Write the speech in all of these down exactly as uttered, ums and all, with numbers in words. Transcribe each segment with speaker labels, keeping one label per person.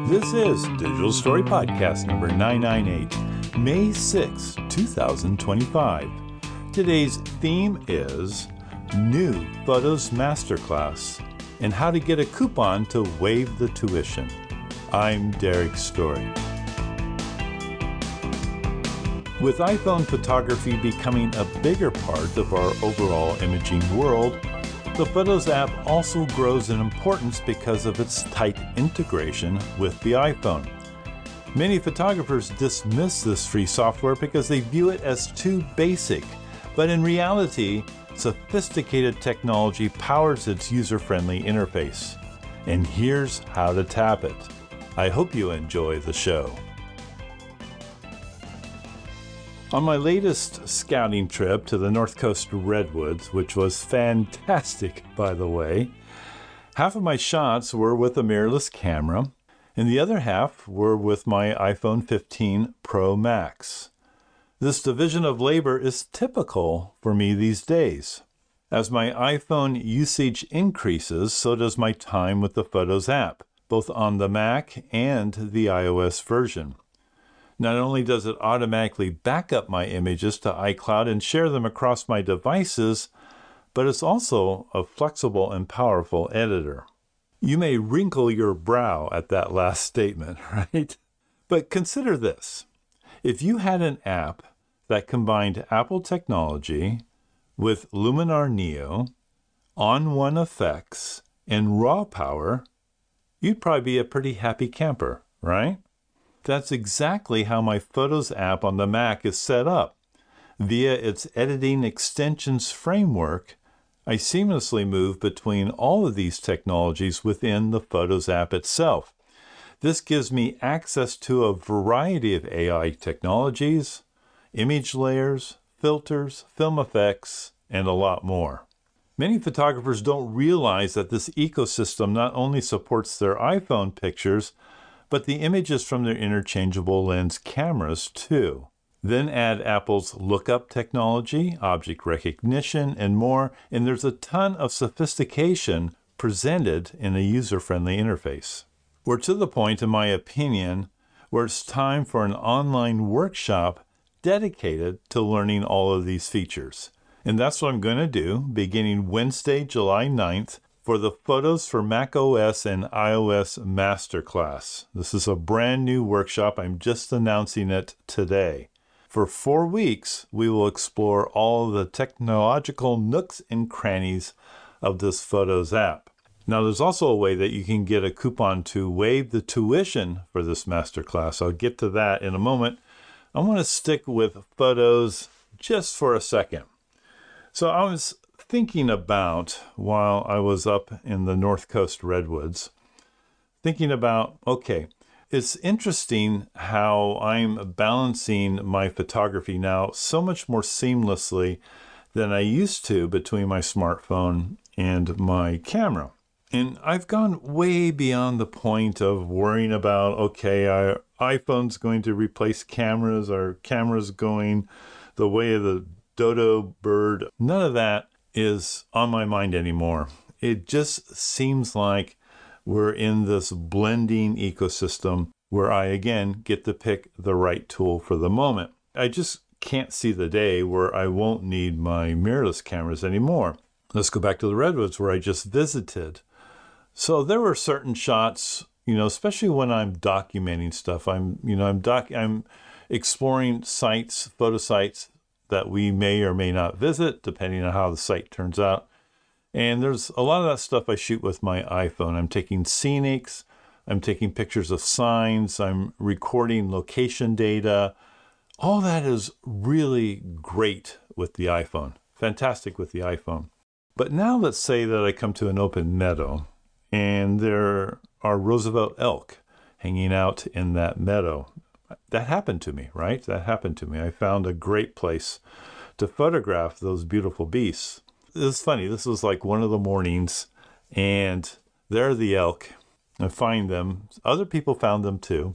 Speaker 1: This is Digital Story Podcast number nine ninety-eight, May sixth, two thousand twenty-five. Today's theme is New Photos Masterclass and how to get a coupon to waive the tuition. I'm Derek Story. With iPhone photography becoming a bigger part of our overall imaging world, the Photos app also grows in importance because of its tight integration with the iPhone. Many photographers dismiss this free software because they view it as too basic, but in reality, sophisticated technology powers its user-friendly interface. And here's how to tap it. I hope you enjoy the show. On my latest scouting trip to the North Coast Redwoods, which was fantastic, by the way, half of my shots were with a mirrorless camera, and the other half were with my iPhone fifteen Pro Max. This division of labor is typical for me these days. As my iPhone usage increases, so does my time with the Photos app, both on the Mac and the iOS version. Not only does it automatically back up my images to iCloud and share them across my devices, but it's also a flexible and powerful editor. You may wrinkle your brow at that last statement, right? But consider this. If you had an app that combined Apple technology with Luminar Neo, On One Effects, and RAW Power, you'd probably be a pretty happy camper, right? That's exactly how my Photos app on the Mac is set up. Via its editing extensions framework, I seamlessly move between all of these technologies within the Photos app itself. This gives me access to a variety of A I technologies, image layers, filters, film effects, and a lot more. Many photographers don't realize that this ecosystem not only supports their iPhone pictures, but the images from their interchangeable lens cameras too. Then add Apple's lookup technology, object recognition, and more, and there's a ton of sophistication presented in a user-friendly interface. We're to the point, in my opinion, where it's time for an online workshop dedicated to learning all of these features. And that's what I'm going to do beginning Wednesday, July ninth, for the Photos for macOS and iOS Masterclass. This is a brand new workshop. I'm just announcing it today. For four weeks, we will explore all of the technological nooks and crannies of this Photos app. Now, there's also a way that you can get a coupon to waive the tuition for this masterclass. I'll get to that in a moment. I want to stick with Photos just for a second. So I was thinking about, while I was up in the North Coast Redwoods, thinking about, okay, it's interesting how I'm balancing my photography now so much more seamlessly than I used to between my smartphone and my camera. And I've gone way beyond the point of worrying about, okay, our iPhone's going to replace cameras, our camera's going the way of the dodo bird. None of that is on my mind anymore. It just seems like we're in this blending ecosystem where I, again, get to pick the right tool for the moment. I just can't see the day where I won't need my mirrorless cameras anymore. Let's go back to the Redwoods where I just visited. So there were certain shots, you know, especially when I'm documenting stuff. I'm, you know, I'm doc, I'm exploring sites, photo sites that we may or may not visit, depending on how the site turns out. And there's a lot of that stuff I shoot with my iPhone. I'm taking scenics, I'm taking pictures of signs, I'm recording location data. All that is really great with the iPhone. Fantastic with the iPhone. But now let's say that I come to an open meadow and there are Roosevelt elk hanging out in that meadow. That happened to me, right? That happened to me. I found a great place to photograph those beautiful beasts. It was funny. This was like one of the mornings, and there are the elk. I find them. Other people found them too.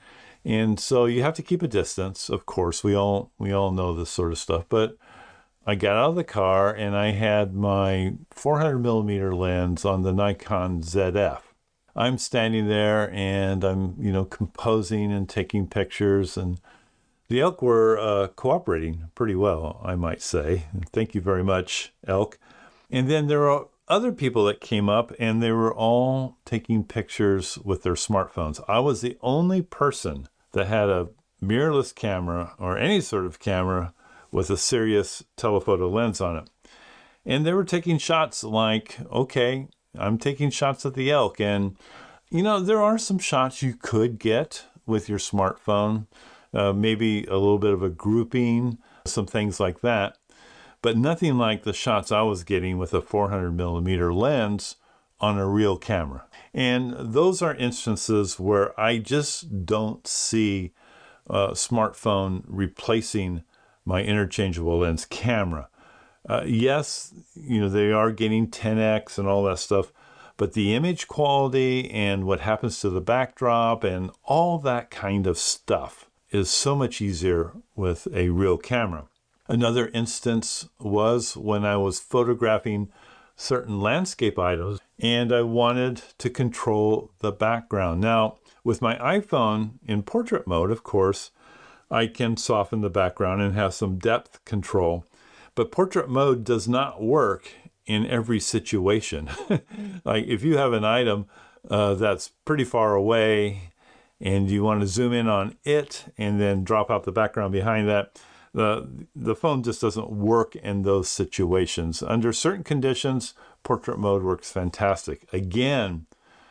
Speaker 1: And so you have to keep a distance. Of course, we all we all know this sort of stuff. But I got out of the car, and I had my four hundred millimeter lens on the Nikon Z F. I'm standing there and I'm, you know, composing and taking pictures, and the elk were uh, cooperating pretty well, I might say. Thank you very much, elk. And then there are other people that came up and they were all taking pictures with their smartphones. I was the only person that had a mirrorless camera or any sort of camera with a serious telephoto lens on it. And they were taking shots like, okay, I'm taking shots at the elk. And, you know, there are some shots you could get with your smartphone, uh, maybe a little bit of a grouping, some things like that. But nothing like the shots I was getting with a four hundred millimeter lens on a real camera. And those are instances where I just don't see a smartphone replacing my interchangeable lens camera. Uh, yes, you know, they are getting ten X and all that stuff, but the image quality and what happens to the backdrop and all that kind of stuff is so much easier with a real camera. Another instance was when I was photographing certain landscape items and I wanted to control the background. Now, with my iPhone in portrait mode, of course, I can soften the background and have some depth control. But portrait mode does not work in every situation. Like if you have an item uh, that's pretty far away and you want to zoom in on it and then drop out the background behind that, the, the phone just doesn't work in those situations. Under certain conditions, portrait mode works fantastic. Again,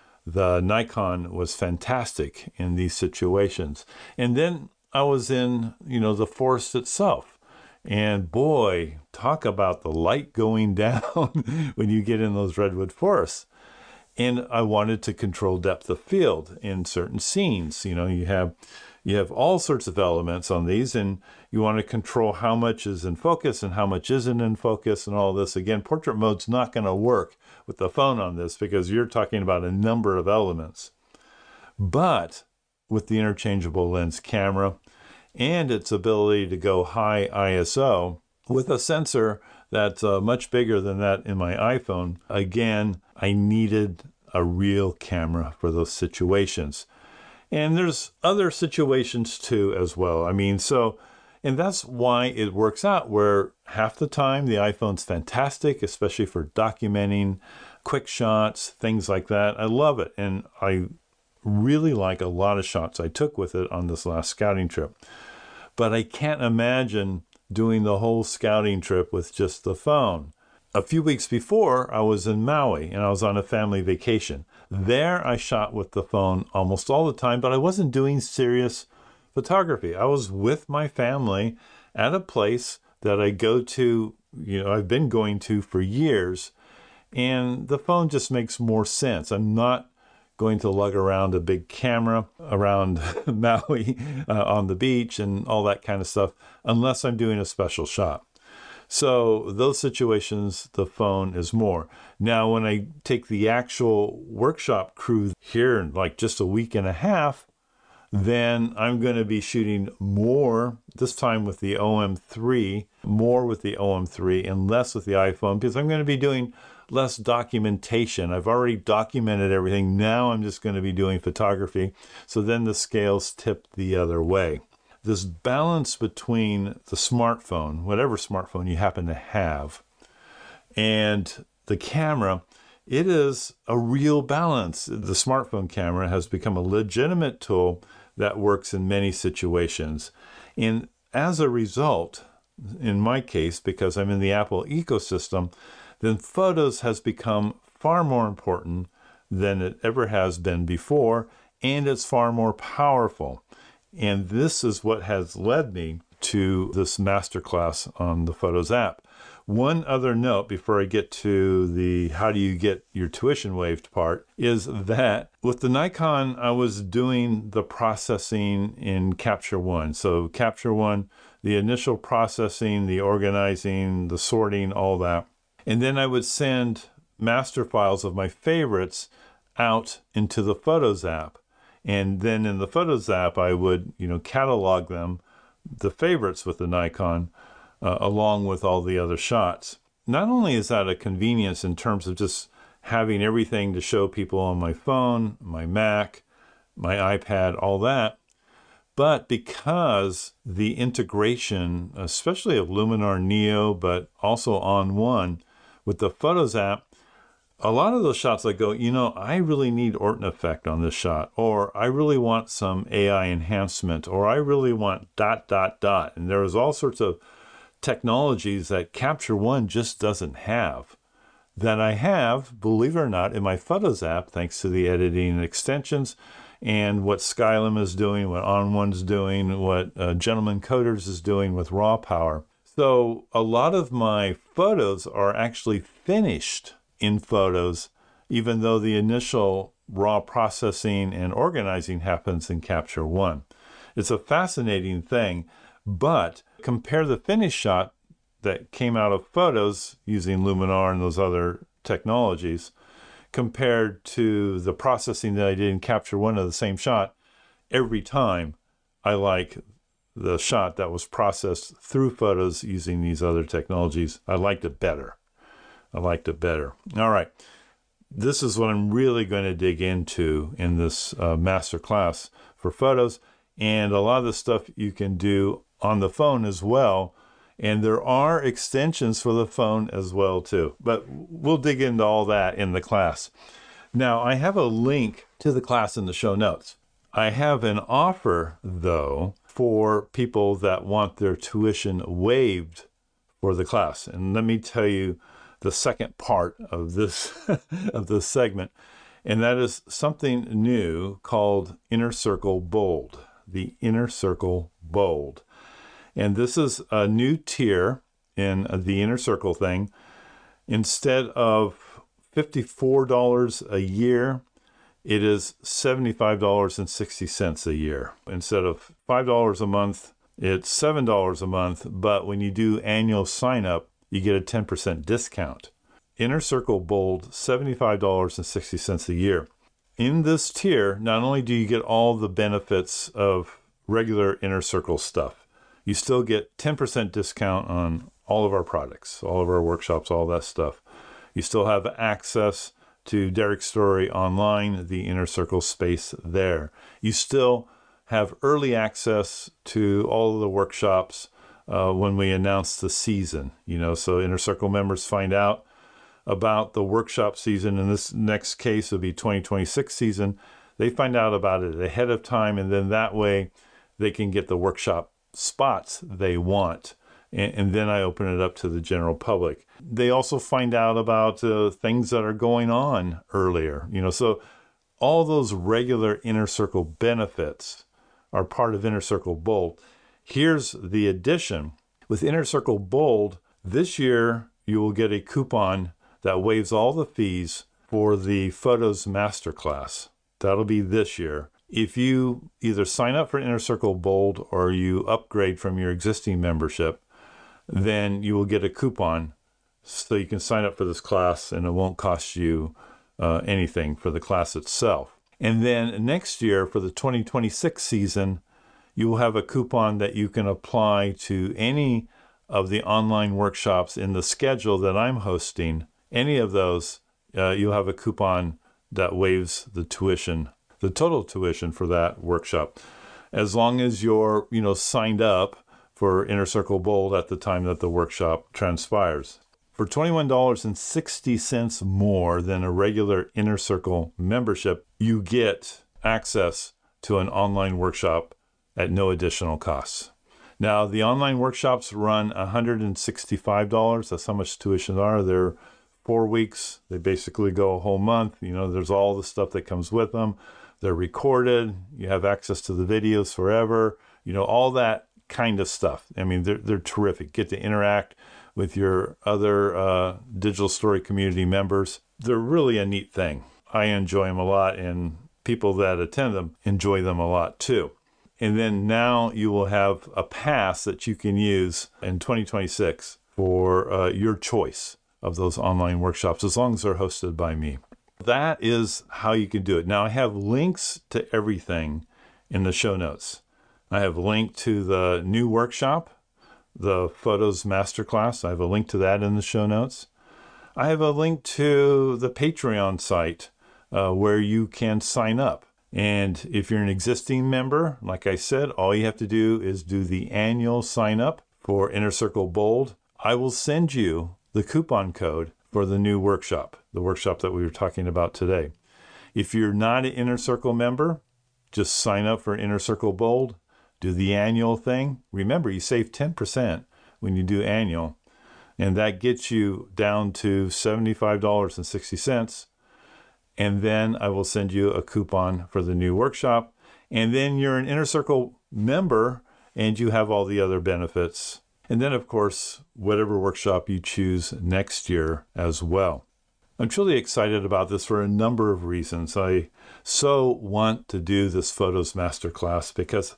Speaker 1: the Nikon was fantastic in these situations. And then I was in, you know, the forest itself. And boy, talk about the light going down when you get in those redwood forests. And I wanted to control depth of field in certain scenes. You know, you have you have all sorts of elements on these, and you want to control how much is in focus and how much isn't in focus and all this. Again, portrait mode's not going to work with the phone on this because you're talking about a number of elements. But with the interchangeable lens camera and its ability to go high I S O with a sensor that's uh, much bigger than that in my iPhone, again, I needed a real camera for those situations. And there's other situations too as well. I mean, so, and that's why it works out where half the time the iPhone's fantastic, especially for documenting quick shots, things like that. I love it. And I really like a lot of shots I took with it on this last scouting trip. But I can't imagine doing the whole scouting trip with just the phone. A few weeks before, I was in Maui and I was on a family vacation. There I shot with the phone almost all the time, but I wasn't doing serious photography. I was with my family at a place that I go to, you know, I've been going to for years, and the phone just makes more sense. I'm not going to lug around a big camera around Maui uh, on the beach and all that kind of stuff unless I'm doing a special shot. So those situations, the phone is more. Now, when I take the actual workshop crew here in like just a week and a half, then I'm going to be shooting more, this time with the O M three, more with the O M three and less with the iPhone, because I'm going to be doing less documentation. I've already documented everything. Now I'm just going to be doing photography. So then the scales tip the other way. This balance between the smartphone, whatever smartphone you happen to have, and the camera, it is a real balance. The smartphone camera has become a legitimate tool that works in many situations. And as a result, in my case, because I'm in the Apple ecosystem, then photos has become far more important than it ever has been before, and it's far more powerful. And this is what has led me to this masterclass on the Photos app. One other note before I get to the how do you get your tuition waived part is that with the Nikon, I was doing the processing in Capture One. So Capture One, the initial processing, the organizing, the sorting, all that. And then I would send master files of my favorites out into the Photos app. And then in the Photos app, I would, you know, catalog them, the favorites with the Nikon, uh, along with all the other shots. Not only is that a convenience in terms of just having everything to show people on my phone, my Mac, my iPad, all that. But because the integration, especially of Luminar Neo, but also On One with the Photos app, a lot of those shots I go, you know, I really need Orton effect on this shot, or I really want some A I enhancement, or I really want dot, dot, dot. And there's all sorts of technologies that Capture One just doesn't have, that I have, believe it or not, in my Photos app, thanks to the editing extensions and what Skylum is doing, what On One's doing, what uh, Gentleman Coders is doing with Raw Power. So a lot of my photos are actually finished in Photos, even though the initial raw processing and organizing happens in Capture One. It's a fascinating thing, but compare the finished shot that came out of Photos using Luminar and those other technologies compared to the processing that I did in Capture One of the same shot. Every time I like the shot that was processed through Photos using these other technologies. I liked it better. I liked it better. All right. This is what I'm really going to dig into in this uh, master class for Photos. And a lot of the stuff you can do on the phone as well. And there are extensions for the phone as well, too. But we'll dig into all that in the class. Now, I have a link to the class in the show notes. I have an offer, though, for people that want their tuition waived for the class. And let me tell you the second part of this of this segment, and that is something new called Inner Circle Bold, the Inner Circle Bold. And this is a new tier in the Inner Circle thing. Instead of fifty-four dollars a year, it is seventy-five dollars and sixty cents a year. Instead of five dollars a month, it's seven dollars a month, but when you do annual sign up, you get a ten percent discount. Inner Circle Bold, seventy-five dollars and sixty cents a year. In this tier, not only do you get all the benefits of regular Inner Circle stuff, you still get ten percent discount on all of our products, all of our workshops, all that stuff. You still have access to Derek's Story Online, the Inner Circle space there. You still have early access to all of the workshops Uh, when we announce the season, you know, so Inner Circle members find out about the workshop season. In this next case, it'll be twenty twenty-six season. They find out about it ahead of time, and then that way they can get the workshop spots they want. And, and then I open it up to the general public. They also find out about uh, things that are going on earlier, you know, so all those regular Inner Circle benefits are part of Inner Circle Bold. Here's the addition. With Inner Circle Bold, this year you will get a coupon that waives all the fees for the Photos Masterclass. That'll be this year. If you either sign up for Inner Circle Bold or you upgrade from your existing membership, then you will get a coupon so you can sign up for this class and it won't cost you uh, anything for the class itself. And then next year for the twenty twenty-six season, you will have a coupon that you can apply to any of the online workshops in the schedule that I'm hosting. Any of those, uh, you'll have a coupon that waives the tuition, the total tuition for that workshop, as long as you're, you know, signed up for Inner Circle Bold at the time that the workshop transpires. For twenty-one dollars and sixty cents more than a regular Inner Circle membership, you get access to an online workshop at no additional costs. Now, the online workshops run one hundred sixty-five dollars. That's how much tuition are. They're four weeks. They basically go a whole month. You know, there's all the stuff that comes with them. They're recorded. You have access to the videos forever. You know, all that kind of stuff. I mean, they're, they're terrific. Get to interact with your other uh, Digital Story community members. They're really a neat thing. I enjoy them a lot, and people that attend them enjoy them a lot too. And then now you will have a pass that you can use in twenty twenty-six for uh, your choice of those online workshops, as long as they're hosted by me. That is how you can do it. Now, I have links to everything in the show notes. I have a link to the new workshop, the Photos Masterclass. I have a link to that in the show notes. I have a link to the Patreon site uh, where you can sign up. And if you're an existing member, like I said, all you have to do is do the annual sign up for Inner Circle Bold. I will send you the coupon code for the new workshop, the workshop that we were talking about today. If you're not an Inner Circle member, just sign up for Inner Circle Bold, do the annual thing. Remember, you save ten percent when you do annual, and that gets you down to seventy-five dollars and sixty cents. And then I will send you a coupon for the new workshop. And then you're an Inner Circle member and you have all the other benefits. And then, of course, whatever workshop you choose next year as well. I'm truly excited about this for a number of reasons. I so want to do this Photos Masterclass because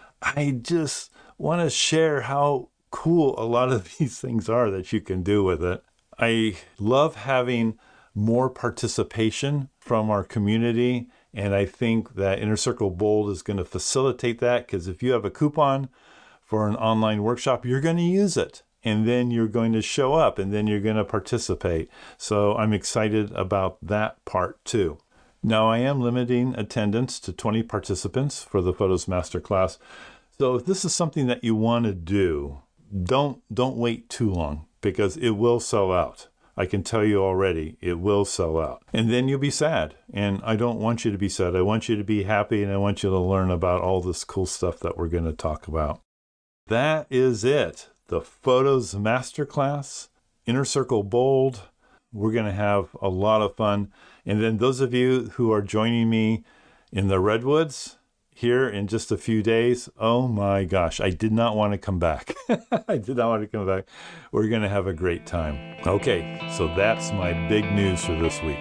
Speaker 1: I just want to share how cool a lot of these things are that you can do with it. I love having more participation from our community, and I think that Inner Circle Bold is going to facilitate that, because if you have a coupon for an online workshop, you're going to use it, and then you're going to show up, and then you're going to participate. So I'm excited about that part too. Now, I am limiting attendance to twenty participants for the Photos Masterclass. So if this is something that you want to do, don't don't wait too long, because it will sell out. I can tell you already, it will sell out. And then you'll be sad. And I don't want you to be sad. I want you to be happy, and I want you to learn about all this cool stuff that we're going to talk about. That is it. The Photos Masterclass, Inner Circle Bold. We're going to have a lot of fun. And then those of you who are joining me in the Redwoods here in just a few days, oh my gosh, I did not want to come back. I did not want to come back. We're going to have a great time. Okay, so that's my big news for this week.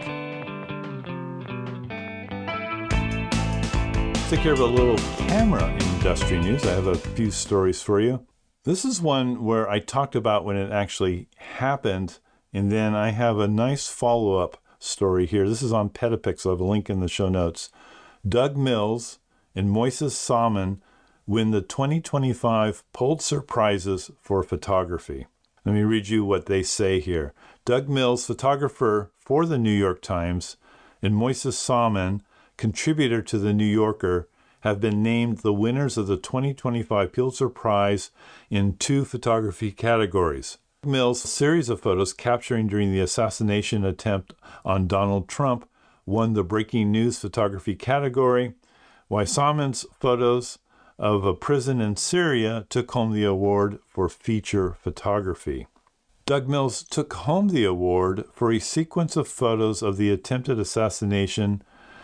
Speaker 1: Let's take care of a little camera industry news. I have a few stories for you. This is one where I talked about when it actually happened, and then I have a nice follow-up story here. This is on Petapix. I have a link in the show notes. Doug Mills and Moises Salman win the twenty twenty-five Pulitzer Prizes for photography. Let me read you what they say here. Doug Mills, photographer for the New York Times, and Moises Salman, contributor to the New Yorker, have been named the winners of the twenty twenty-five Pulitzer Prize in two photography categories. Mills' series of photos capturing during the assassination attempt on Donald Trump won the breaking news photography category, while Salman's photos of a prison in Syria took home the award for feature photography. Doug Mills took home the award for a sequence of photos of the attempted assassination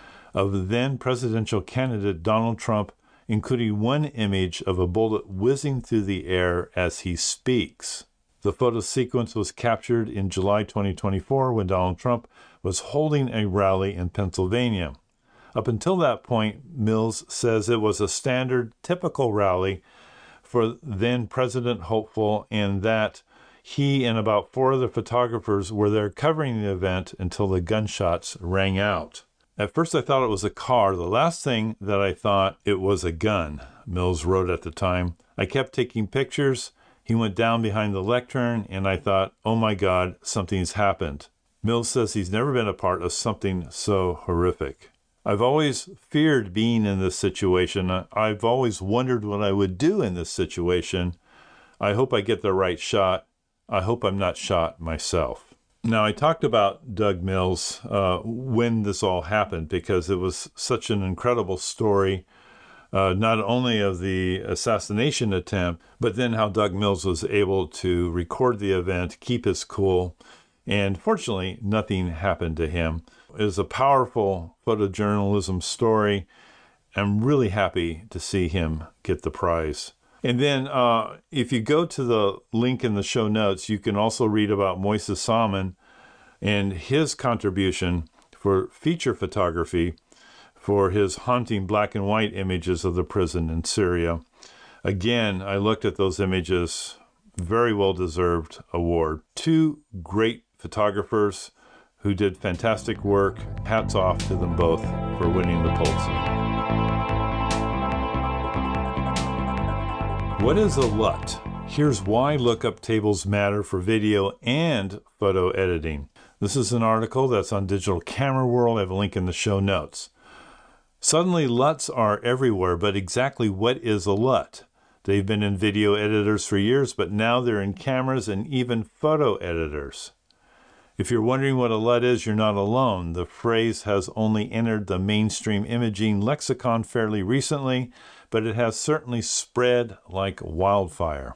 Speaker 1: of then presidential candidate Donald Trump, including one image of a bullet whizzing through the air as he speaks. The photo sequence was captured in July twenty twenty-four when Donald Trump was holding a rally in Pennsylvania. Up until that point, Mills says it was a standard, typical rally for then-President hopeful, and that he and about four other photographers were there covering the event until the gunshots rang out. At first I thought it was a car. The last thing that I thought it was a gun, Mills wrote at the time. I kept taking pictures. He went down behind the lectern, and I thought, oh my God, something's happened. Mills says he's never been a part of something so horrific. I've always feared being in this situation. I've always wondered what I would do in this situation. I hope I get the right shot. I hope I'm not shot myself. Now, I talked about Doug Mills uh, when this all happened because it was such an incredible story, uh, not only of the assassination attempt, but then how Doug Mills was able to record the event, keep his cool, and fortunately, nothing happened to him. It was a powerful photojournalism story. I'm really happy to see him get the prize. And then uh, if you go to the link in the show notes, you can also read about Moises Salman and his contribution for feature photography for his haunting black and white images of the prison in Syria. Again, I looked at those images, very well-deserved award. Two great photographers who did fantastic work. Hats off to them both for winning the Pulitzer. What is a L U T? Here's why lookup tables matter for video and photo editing. This is an article that's on Digital Camera World. I have a link in the show notes. Suddenly, L U Ts are everywhere, but exactly what is a L U T? They've been in video editors for years, but now they're in cameras and even photo editors. If you're wondering what a L U T is, you're not alone. The phrase has only entered the mainstream imaging lexicon fairly recently, but it has certainly spread like wildfire.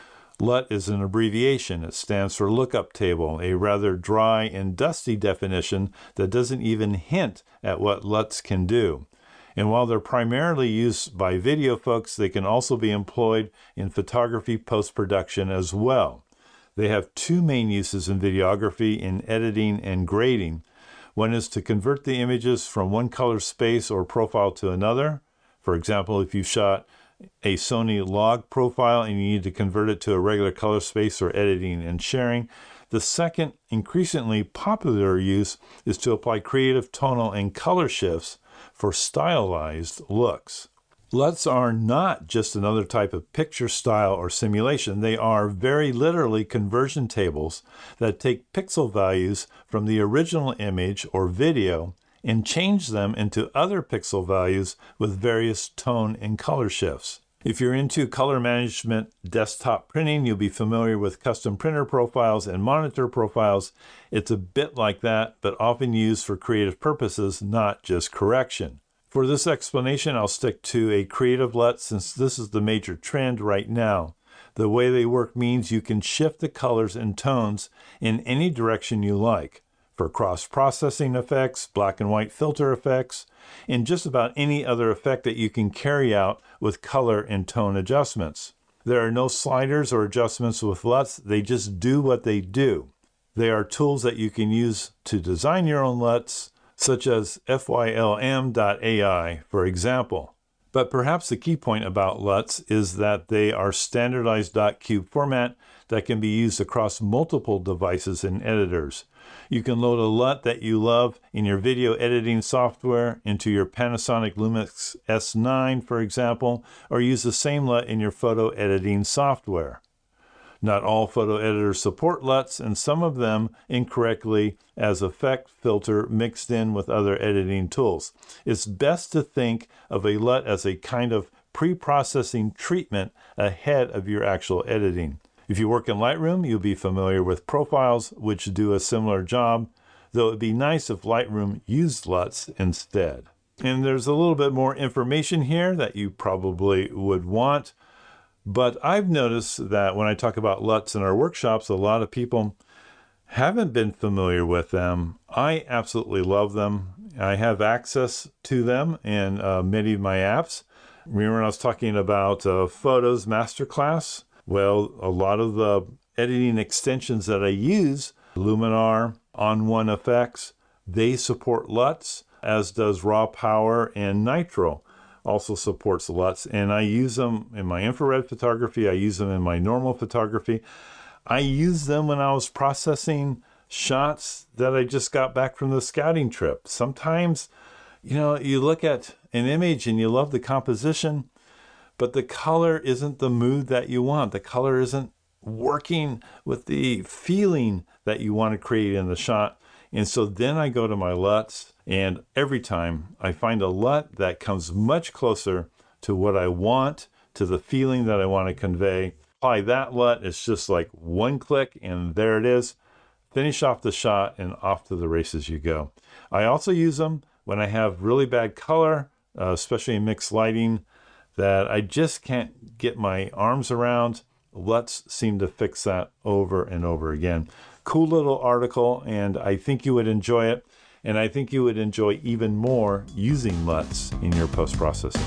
Speaker 1: L U T is an abbreviation. It stands for lookup table, a rather dry and dusty definition that doesn't even hint at what L U Ts can do. And while they're primarily used by video folks, they can also be employed in photography post-production as well. They have two main uses in videography, in editing and grading. One is to convert the images from one color space or profile to another. For example, if you shot a Sony log profile and you need to convert it to a regular color space for editing and sharing. The second, increasingly popular use is to apply creative tonal and color shifts for stylized looks. L U Ts are not just another type of picture style or simulation. They are very literally conversion tables that take pixel values from the original image or video and change them into other pixel values with various tone and color shifts. If you're into color management desktop printing, you'll be familiar with custom printer profiles and monitor profiles. It's a bit like that, but often used for creative purposes, not just correction. For this explanation, I'll stick to a creative L U T since this is the major trend right now. The way they work means you can shift the colors and tones in any direction you like. For cross-processing effects, black and white filter effects, and just about any other effect that you can carry out with color and tone adjustments. There are no sliders or adjustments with L U Ts, they just do what they do. They are tools that you can use to design your own L U Ts, such as F Y L M dot A I, for example. But perhaps the key point about L U Ts is that they are standardized .cube format that can be used across multiple devices and editors. You can load a L U T that you love in your video editing software into your Panasonic Lumix S nine, for example, or use the same L U T in your photo editing software. Not all photo editors support L U Ts, and some of them incorrectly as effect filter mixed in with other editing tools. It's best to think of a L U T as a kind of pre-processing treatment ahead of your actual editing. If you work in Lightroom, you'll be familiar with profiles, which do a similar job, though it'd be nice if Lightroom used L U Ts instead. And there's a little bit more information here that you probably would want. But I've noticed that when I talk about L U Ts in our workshops, a lot of people haven't been familiar with them. I absolutely love them. I have access to them in uh, many of my apps. Remember when I was talking about uh, Photos Masterclass? Well, a lot of the editing extensions that I use, Luminar, On One Effects, they support L U Ts, as does Raw Power and Nitro. Also supports L U Ts, and I use them in my infrared photography. I use them in my normal photography. I use them when I was processing shots that I just got back from the scouting trip. Sometimes, you know, you look at an image and you love the composition, but the color isn't the mood that you want. The color isn't working with the feeling that you want to create in the shot. And so then I go to my L U Ts, and every time I find a L U T that comes much closer to what I want, to the feeling that I want to convey. Apply that L U T, it's just like one click and there it is. Finish off the shot and off to the races you go. I also use them when I have really bad color, uh, especially in mixed lighting, that I just can't get my arms around. L U Ts seem to fix that over and over again. Cool little article, and I think you would enjoy it. And I think you would enjoy even more using L U Ts in your post-processing.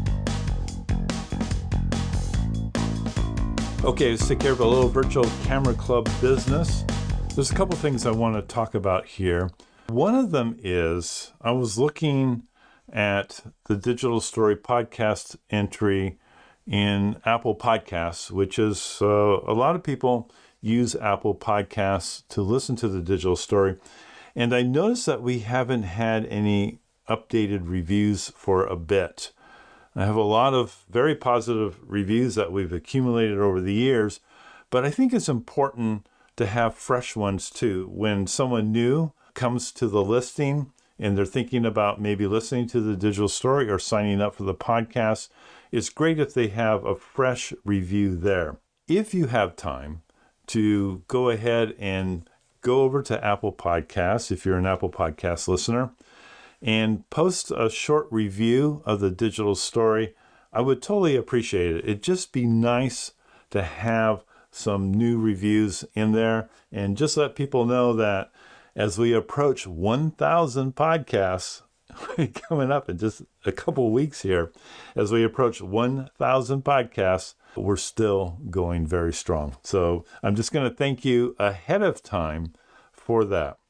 Speaker 1: Okay, let's take care of a little virtual camera club business. There's a couple things I want to talk about here. One of them is I was looking at the Digital Story podcast entry in Apple Podcasts, which is uh, a lot of people use Apple Podcasts to listen to the Digital Story. And I noticed that we haven't had any updated reviews for a bit. I have a lot of very positive reviews that we've accumulated over the years, but I think it's important to have fresh ones too. When someone new comes to the listing and they're thinking about maybe listening to the digital story or signing up for the podcast, it's great if they have a fresh review there. If you have time to go ahead and go over to Apple Podcasts, if you're an Apple Podcast listener, and post a short review of the digital story, I would totally appreciate it. It'd just be nice to have some new reviews in there and just let people know that as we approach one thousand podcasts coming up in just a couple weeks here, as we approach one thousand podcasts, we're still going very strong. So I'm just going to thank you ahead of time for that.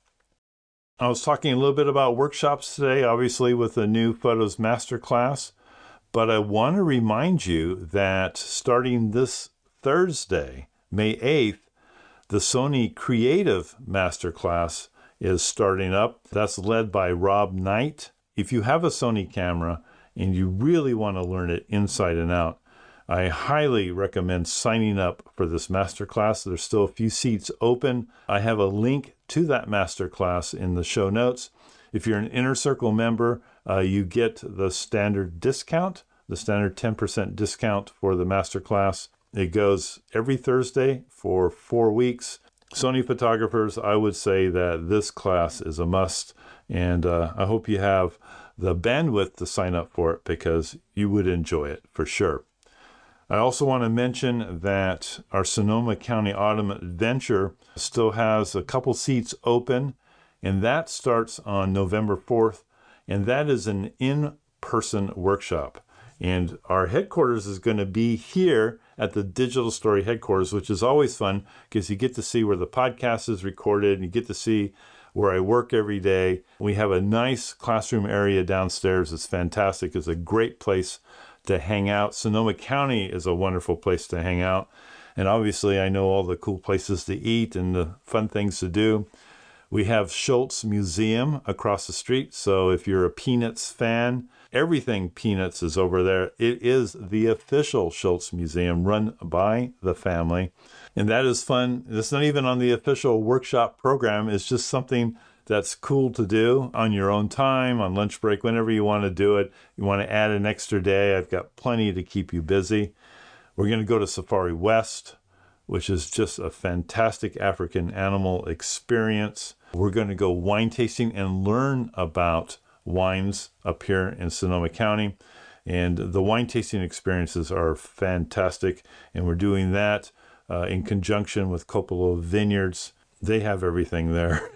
Speaker 1: I was talking a little bit about workshops today, obviously with the new Photos Masterclass, but I want to remind you that starting this Thursday, May eighth, the Sony Creative Masterclass is starting up. That's led by Rob Knight. If you have a Sony camera and you really want to learn it inside and out, I highly recommend signing up for this masterclass. There's still a few seats open. I have a link to that masterclass in the show notes. If you're an Inner Circle member, uh, you get the standard discount, the standard ten percent discount for the masterclass. It goes every Thursday for four weeks. Sony photographers, I would say that this class is a must, and uh, I hope you have the bandwidth to sign up for it because you would enjoy it for sure. I also want to mention that our Sonoma County Autumn Adventure still has a couple seats open, and that starts on November fourth, and that is an in-person workshop. And our headquarters is going to be here at the Digital Story headquarters, which is always fun because you get to see where the podcast is recorded, and you get to see where I work every day. We have a nice classroom area downstairs. It's fantastic. It's a great place to hang out. Sonoma County is a wonderful place to hang out. And obviously I know all the cool places to eat and the fun things to do. We have Schultz Museum across the street. So if you're a Peanuts fan, everything Peanuts is over there. It is the official Schultz Museum run by the family. And that is fun. It's not even on the official workshop program. It's just something that's cool to do on your own time, on lunch break, whenever you want to do it. You want to add an extra day. I've got plenty to keep you busy. We're going to go to Safari West, which is just a fantastic African animal experience. We're going to go wine tasting and learn about wines up here in Sonoma County. And the wine tasting experiences are fantastic. And we're doing that uh, in conjunction with Coppola Vineyards. They have everything there.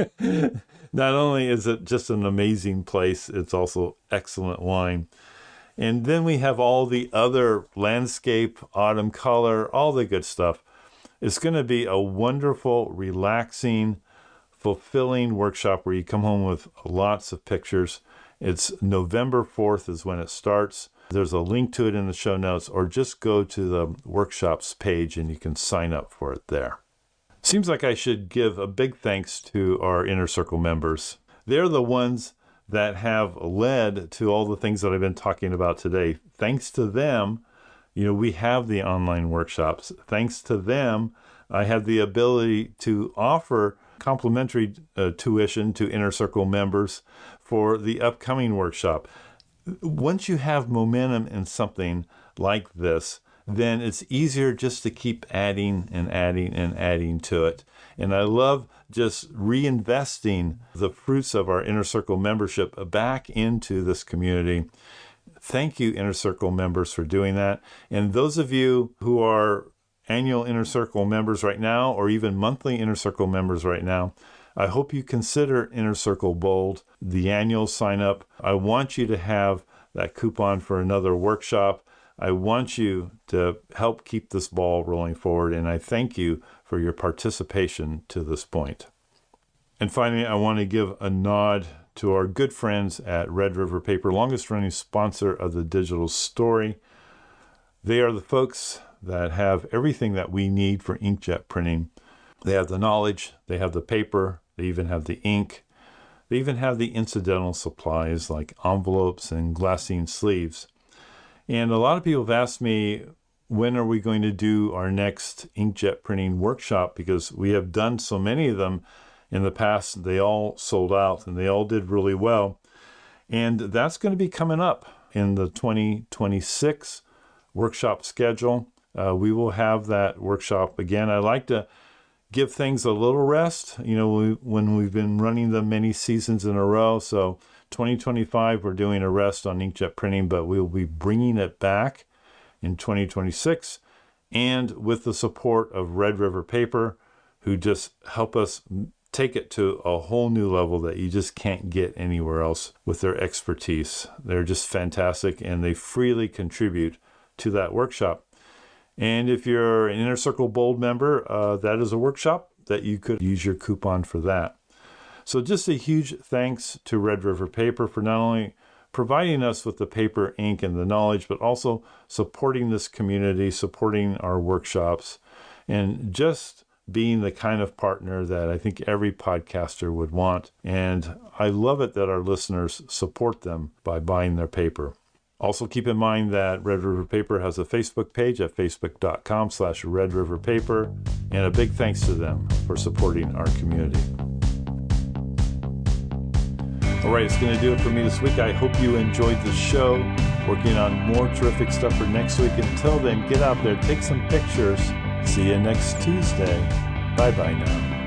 Speaker 1: Not only is it just an amazing place, it's also excellent wine. And then we have all the other landscape, autumn color, all the good stuff. It's going to be a wonderful, relaxing, fulfilling workshop where you come home with lots of pictures. It's November fourth is when it starts. There's a link to it in the show notes, or just go to the workshops page and you can sign up for it there. Seems like I should give a big thanks to our Inner Circle members. They're the ones that have led to all the things that I've been talking about today. Thanks to them, you know, we have the online workshops. Thanks to them, I have the ability to offer complimentary uh, tuition to Inner Circle members for the upcoming workshop. Once you have momentum in something like this, then it's easier just to keep adding and adding and adding to it. And I love just reinvesting the fruits of our Inner Circle membership back into this community. Thank you, Inner Circle members, for doing that. And those of you who are annual Inner Circle members right now, or even monthly Inner Circle members right now, I hope you consider Inner Circle Bold, the annual sign up. I want you to have that coupon for another workshop. I want you to help keep this ball rolling forward, and I thank you for your participation to this point. And finally, I want to give a nod to our good friends at Red River Paper, longest running sponsor of the Digital Story. They are the folks that have everything that we need for inkjet printing. They have the knowledge, they have the paper, they even have the ink, they even have the incidental supplies like envelopes and glassine sleeves. And a lot of people have asked me, when are we going to do our next inkjet printing workshop, because we have done so many of them in the past. They all sold out and they all did really well. And that's going to be coming up in the twenty twenty-six workshop schedule. Uh, we will have that workshop again. I like to give things a little rest, you know, we, when we've been running them many seasons in a row. So twenty twenty-five, we're doing a rest on inkjet printing, but we'll be bringing it back in twenty twenty-six, and with the support of Red River Paper, who just help us take it to a whole new level that you just can't get anywhere else with their expertise. They're just fantastic, and they freely contribute to that workshop. And if you're an Inner Circle Bold member, uh, that is a workshop that you could use your coupon for that. So just a huge thanks to Red River Paper for not only providing us with the paper, ink, and the knowledge, but also supporting this community, supporting our workshops, and just being the kind of partner that I think every podcaster would want. And I love it that our listeners support them by buying their paper. Also keep in mind that Red River Paper has a Facebook page at facebook.com slash Red River Paper, and a big thanks to them for supporting our community. All right, it's going to do it for me this week. I hope you enjoyed the show. Working on more terrific stuff for next week. Until then, get out there, take some pictures. See you next Tuesday. Bye-bye now.